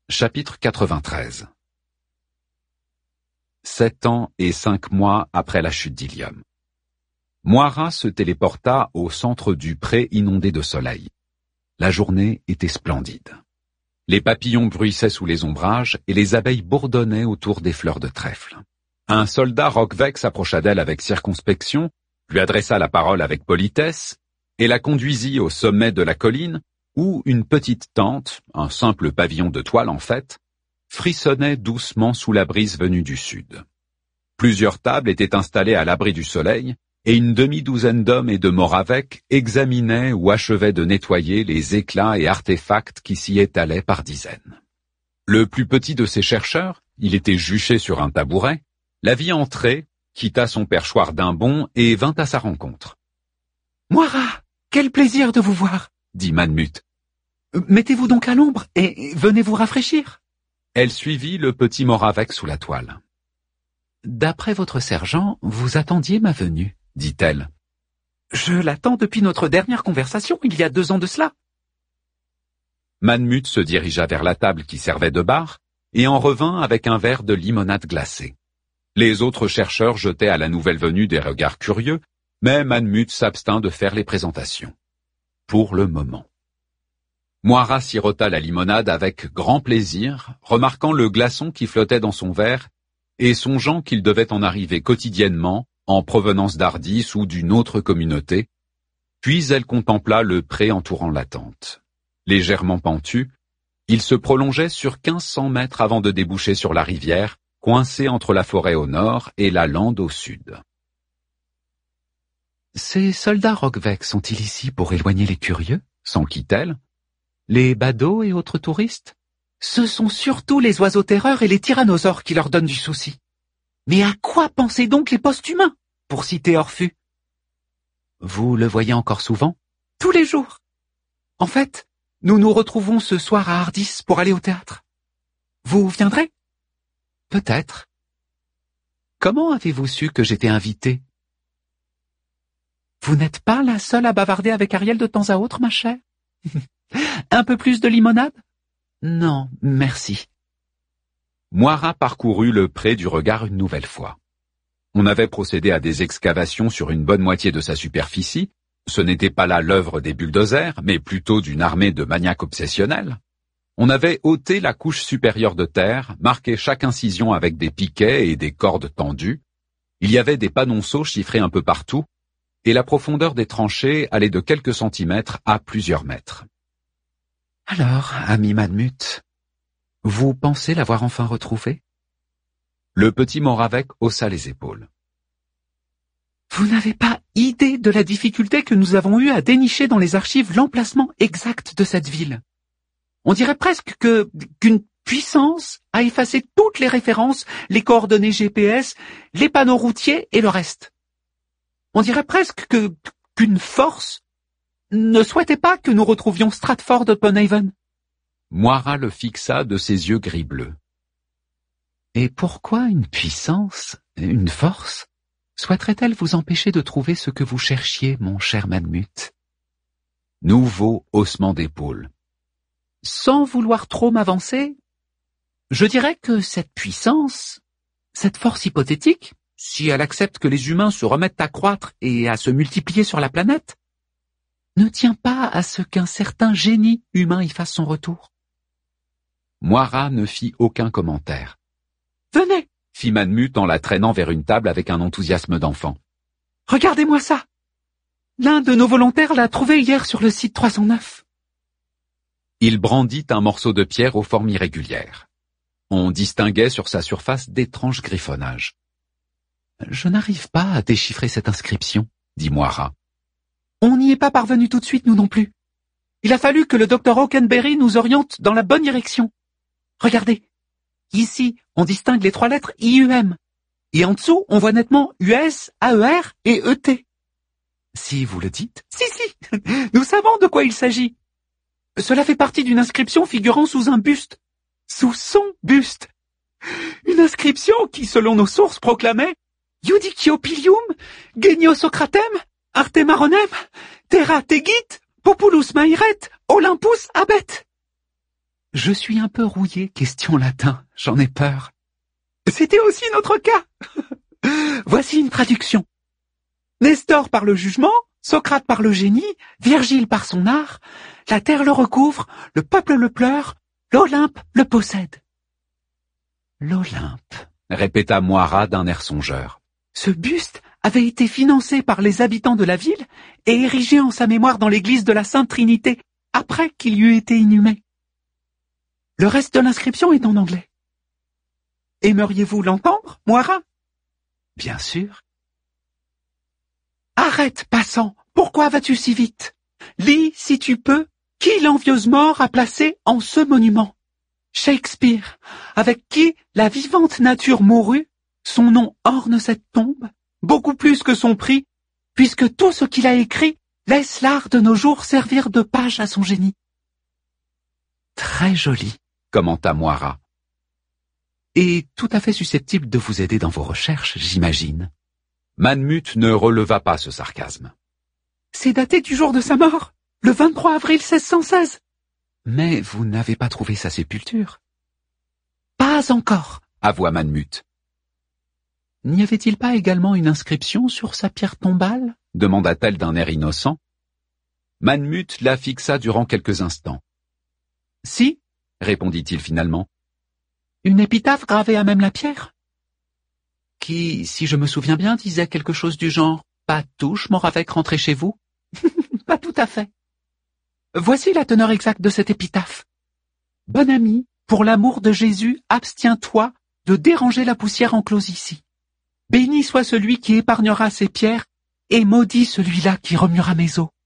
Chapitre 93. 7 ans et 5 mois après la chute d'Ilium. Moira se téléporta au centre du pré inondé de soleil. La journée était splendide. Les papillons bruissaient sous les ombrages et les abeilles bourdonnaient autour des fleurs de trèfle. Un soldat Rockveck s'approcha d'elle avec circonspection, lui adressa la parole avec politesse et la conduisit au sommet de la colline où une petite tente, un simple pavillon de toile en fait, frissonnait doucement sous la brise venue du sud. Plusieurs tables étaient installées à l'abri du soleil et une demi-douzaine d'hommes et de Moraveks examinaient ou achevaient de nettoyer les éclats et artefacts qui s'y étalaient par dizaines. Le plus petit de ces chercheurs, il était juché sur un tabouret, la vit entrer, quitta son perchoir d'un bond et vint à sa rencontre. « Moira, quel plaisir de vous voir !» dit Manmut. « Mettez-vous donc à l'ombre et venez vous rafraîchir. » Elle suivit le petit Moravek sous la toile. « D'après votre sergent, vous attendiez ma venue, dit-elle. « Je l'attends depuis notre dernière conversation, il y a 2 ans de cela. » Manmut se dirigea vers la table qui servait de bar et en revint avec un verre de limonade glacée. Les autres chercheurs jetaient à la nouvelle venue des regards curieux, mais Manmut s'abstint de faire les présentations. Pour le moment. Moira sirota la limonade avec grand plaisir, remarquant le glaçon qui flottait dans son verre et songeant qu'il devait en arriver quotidiennement, en provenance d'Ardis ou d'une autre communauté, puis elle contempla le pré entourant la tente. Légèrement pentu, il se prolongeait sur 1500 mètres avant de déboucher sur la rivière, coincée entre la forêt au nord et la lande au sud. « Ces soldats Rockveck sont-ils ici pour éloigner les curieux ?» s'enquit-elle. « Les badauds et autres touristes ? Ce sont surtout les oiseaux terreurs et les tyrannosaures qui leur donnent du souci. Mais à quoi pensaient donc les post-humains, pour citer Orpheus ? Vous le voyez encore souvent ? Tous les jours. En fait, nous nous retrouvons ce soir à Ardis pour aller au théâtre. Vous viendrez ? Peut-être. Comment avez-vous su que j'étais invité ? Vous n'êtes pas la seule à bavarder avec Ariel de temps à autre, ma chère ? Un peu plus de limonade ? Non, merci. Moira parcourut le pré du regard une nouvelle fois. On avait procédé à des excavations sur une bonne moitié de sa superficie. Ce n'était pas là l'œuvre des bulldozers, mais plutôt d'une armée de maniaques obsessionnels. On avait ôté la couche supérieure de terre, marqué chaque incision avec des piquets et des cordes tendues. Il y avait des panonceaux chiffrés un peu partout, et la profondeur des tranchées allait de quelques centimètres à plusieurs mètres. Alors, ami Manmut, vous pensez l'avoir enfin retrouvé ? Le petit Moravek haussa les épaules. Vous n'avez pas idée de la difficulté que nous avons eue à dénicher dans les archives l'emplacement exact de cette ville. On dirait presque qu'une puissance a effacé toutes les références, les coordonnées GPS, les panneaux routiers et le reste. On dirait presque qu'une force ne souhaitait pas que nous retrouvions Stratford-upon-Avon. Moira le fixa de ses yeux gris-bleus. Et pourquoi une puissance, une force, souhaiterait-elle vous empêcher de trouver ce que vous cherchiez, mon cher Manmut ? Nouveau haussement d'épaules. Sans vouloir trop m'avancer, je dirais que cette puissance, cette force hypothétique, si elle accepte que les humains se remettent à croître et à se multiplier sur la planète, ne tient pas à ce qu'un certain génie humain y fasse son retour. Moira ne fit aucun commentaire. « Venez !» fit Manmut en la traînant vers une table avec un enthousiasme d'enfant. « Regardez-moi ça ! L'un de nos volontaires l'a trouvé hier sur le site 309. » Il brandit un morceau de pierre aux formes irrégulières. On distinguait sur sa surface d'étranges griffonnages. « Je n'arrive pas à déchiffrer cette inscription, » dit Moira. « On n'y est pas parvenu tout de suite, nous non plus. Il a fallu que le docteur Hockenberry nous oriente dans la bonne direction. Regardez, ici, on distingue les 3 lettres IUM. Et en dessous, on voit nettement US, AER et ET. Si vous le dites. Si, nous savons de quoi il s'agit. Cela fait partie d'une inscription figurant sous un buste. Sous son buste. Une inscription qui, selon nos sources, proclamait Iudicio-Pilium, Genio-Socratem, Artemaronem, Terra Tegit, Populus Mairet, Olympus Abet. Je suis un peu rouillé, question latin, j'en ai peur. C'était aussi notre cas. Voici une traduction. Nestor par le jugement, Socrate par le génie, Virgile par son art, la terre le recouvre, le peuple le pleure, l'Olympe le possède. L'Olympe, répéta Moira d'un air songeur. Ce buste avait été financé par les habitants de la ville et érigé en sa mémoire dans l'église de la Sainte Trinité, après qu'il y eût été inhumé. Le reste de l'inscription est en anglais. Aimeriez-vous l'entendre, Moira? Bien sûr. Arrête, passant, pourquoi vas-tu si vite? Lis, si tu peux, qui l'envieuse mort a placé en ce monument? Shakespeare, avec qui la vivante nature mourut, son nom orne cette tombe, beaucoup plus que son prix, puisque tout ce qu'il a écrit laisse l'art de nos jours servir de page à son génie. Très joli, commenta Moira. Et tout à fait susceptible de vous aider dans vos recherches, j'imagine. Manmut ne releva pas ce sarcasme. C'est daté du jour de sa mort, le 23 avril 1616. Mais vous n'avez pas trouvé sa sépulture? Pas encore, avoua Manmut. N'y avait-il pas également une inscription sur sa pierre tombale? Demanda-t-elle d'un air innocent. Manmut la fixa durant quelques instants. Si, répondit-il finalement. Une épitaphe gravée à même la pierre? Qui, si je me souviens bien, disait quelque chose du genre « Pas de touche, Moravec, rentrez chez vous ». Pas tout à fait. Voici la teneur exacte de cette épitaphe. Bon ami, pour l'amour de Jésus, abstiens-toi de déranger la poussière enclose ici. Béni soit celui qui épargnera ces pierres, et maudit celui-là qui remuera mes os.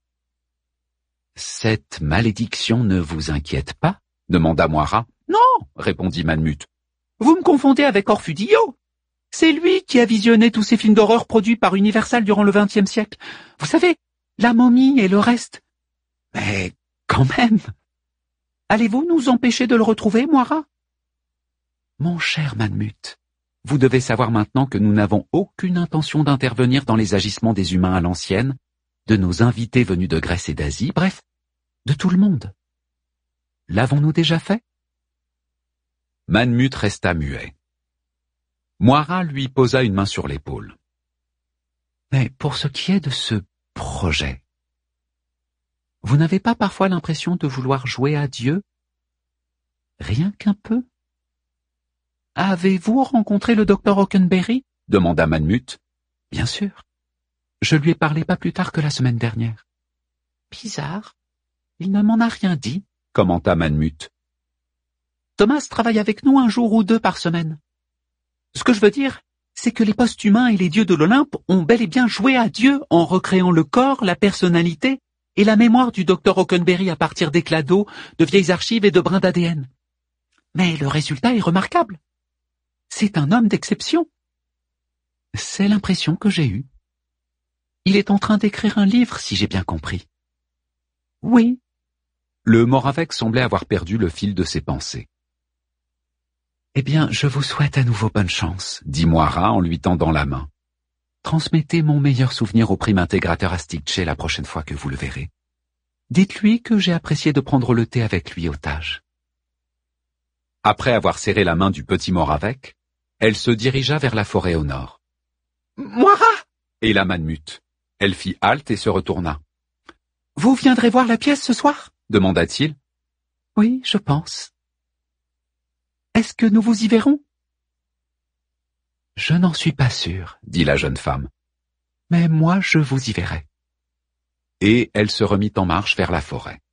Cette malédiction ne vous inquiète pas? Demanda Moira. Non, répondit Manmut. Vous me confondez avec Orfudio. C'est lui qui a visionné tous ces films d'horreur produits par Universal durant le XXe siècle. Vous savez, La momie et le reste. Mais quand même. Allez-vous nous empêcher de le retrouver, Moira? Mon cher Manmut, vous devez savoir maintenant que nous n'avons aucune intention d'intervenir dans les agissements des humains à l'ancienne, de nos invités venus de Grèce et d'Asie, bref, de tout le monde. L'avons-nous déjà fait? Manmut resta muet. Moira lui posa une main sur l'épaule. Mais pour ce qui est de ce projet, vous n'avez pas parfois l'impression de vouloir jouer à Dieu? Rien qu'un peu? Avez-vous rencontré le docteur Hockenberry? Demanda Manmut. Bien sûr. Je lui ai parlé pas plus tard que la semaine dernière. Bizarre. Il ne m'en a rien dit, commenta Manmut. Thomas travaille avec nous un jour ou deux par semaine. Ce que je veux dire, c'est que les post-humains et les dieux de l'Olympe ont bel et bien joué à Dieu en recréant le corps, la personnalité et la mémoire du docteur Hockenberry à partir d'éclats d'eau, de vieilles archives et de brins d'ADN. Mais le résultat est remarquable. C'est un homme d'exception. C'est l'impression que j'ai eue. Il est en train d'écrire un livre, si j'ai bien compris. Oui. Le Moravec semblait avoir perdu le fil de ses pensées. Eh bien, je vous souhaite à nouveau bonne chance, dit Moira en lui tendant la main. Transmettez mon meilleur souvenir au prime intégrateur Astigche la prochaine fois que vous le verrez. Dites-lui que j'ai apprécié de prendre le thé avec lui au Tage. Après avoir serré la main du petit Moravec, elle se dirigea vers la forêt au nord. Moira! Et la Manmut. Elle fit halte et se retourna. Vous viendrez voir la pièce ce soir? Demanda-t-il. Oui, je pense. Est-ce que nous vous y verrons? Je n'en suis pas sûr, dit la jeune femme. Mais moi, je vous y verrai. Et elle se remit en marche vers la forêt.